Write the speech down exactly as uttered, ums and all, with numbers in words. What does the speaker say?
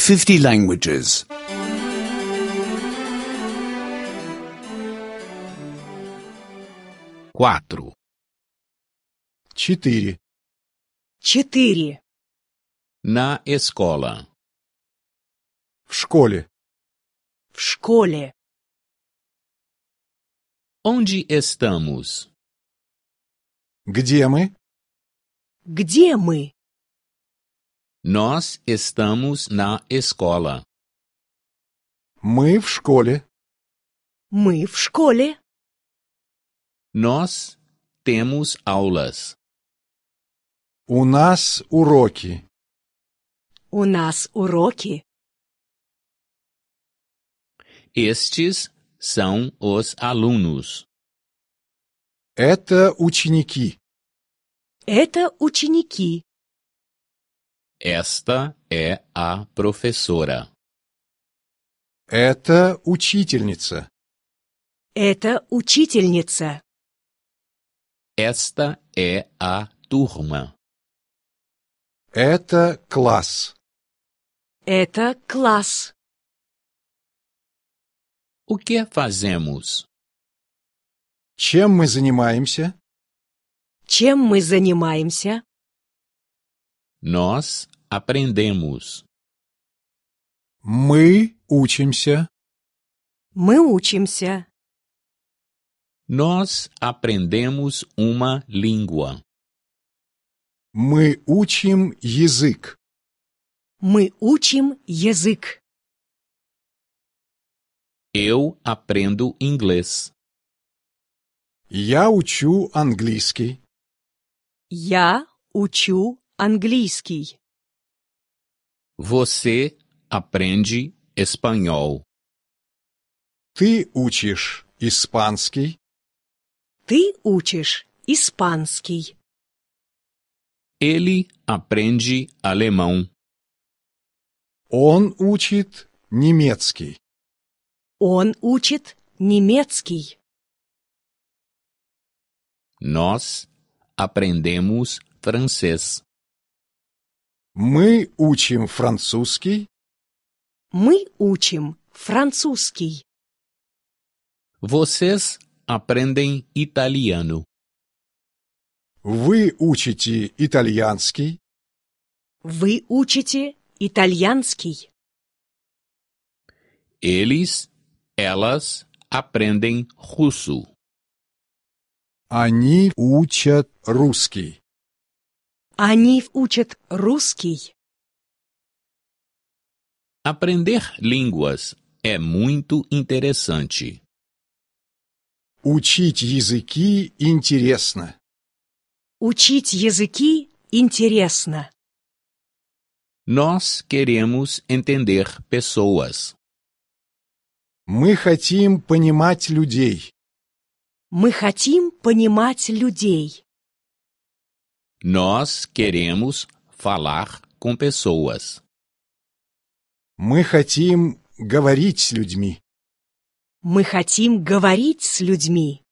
fifty languages. Quatro. Четыре. Четыре. Na escola. В школе. В школе. Onde estamos? Где мы? Где мы? Nós estamos na escola. Мы в школе. Мы в школе. Nós temos aulas. У нас уроки. У нас уроки. Estes são os alunos. Это ученики. Это ученики. Esta é a professora. Это учительница. Это учительница. Esta é a turma. Это класс. Это класс. O que fazemos? Чем мы занимаемся? Чем мы занимаемся? Nós aprendemos. Мы учимся. Мы учимся. Nós aprendemos uma língua. Мы учим язык. Мы учим язык. Eu aprendo inglês. Я учу английский. Я учу английский. Você aprende espanhol. Ты учишь испанский. Ты учишь испанский. Ele aprende alemão. Он учит немецкий. Он учит немецкий. Nós aprendemos francês. Мы учим французский. Мы учим французский. Vocês aprendem italiano. Вы учите итальянский. Вы учите итальянский. Eles, elas aprendem russo. Они учат русский. Они учат русский. Aprender línguas é muito interessante. Учить языки интересно. Учить языки интересно. Nós queremos entender pessoas. Мы хотим понимать людей. Мы хотим понимать людей. Nós queremos falar com pessoas. Мы хотим говорить с людьми. Мы хотим говорить с людьми.